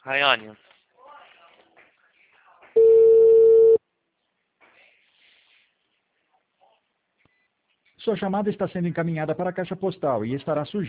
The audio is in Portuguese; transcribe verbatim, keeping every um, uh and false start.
Rayane. Sua chamada está sendo encaminhada para a caixa postal e estará sujeita